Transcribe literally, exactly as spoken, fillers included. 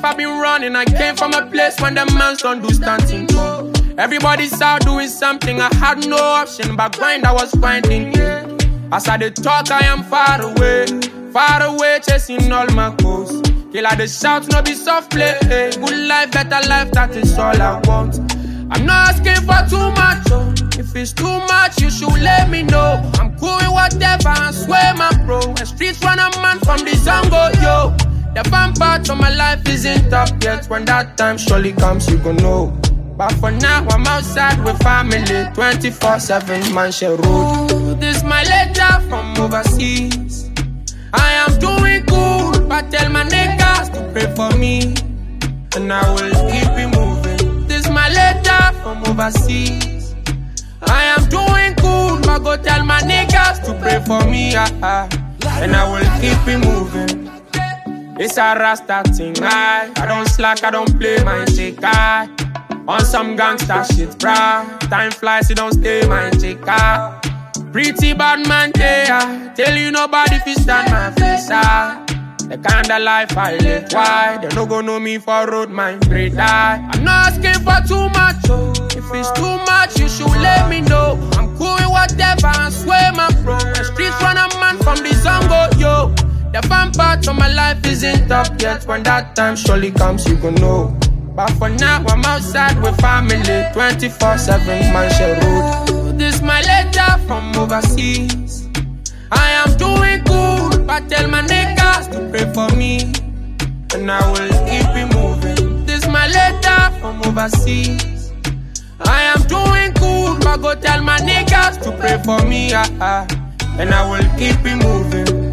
life I've been running. I came from a place when the mans don't do stunting. Everybody's out doing something. I had no option, but grind I was grinding. As I did talk, I am far away, far away, chasing all my goals. Kill I the shout, no be soft play. Good life, better life, that is all I want. I'm not asking for too much, oh. If it's too much, you should let me know. I'm cool with whatever, I swear my bro. And streets run a man from the Zango, yo. The fun part of my life isn't up yet. When that time surely comes, you gon' know. But for now, I'm outside with family, twenty-four seven, Mansion Road. This my letter from overseas. I am doing good, but tell my niggas to pray for me, and I will keep it moving. This my letter from overseas. I am doing good, but go tell my niggas to pray for me, ah, ah, and I will keep it moving. It's a rasta thing, I, I don't slack, I don't play my take, I. On some gangsta shit, bruh. Time flies, you don't stay, my take, ah. Pretty bad man, yeah. Tell you nobody fi stand my face, ah. The kind of life I live, why? They no go know me for road, my great eye. I'm not asking for too much, oh. If it's too much, you should let me know. I'm cool with whatever, I swear my bro. The streets run a man from the Zango, yo. The fun part of my life isn't up yet. When that time surely comes, you gon' know. But for now, I'm outside with family, twenty-four seven, Mansion Road. This my letter from overseas. I am doing good, but tell my niggas to pray for me, and I will keep it moving. This my letter from overseas. I am doing good, but go tell my niggas to pray for me, ah, ah, and I will keep it moving.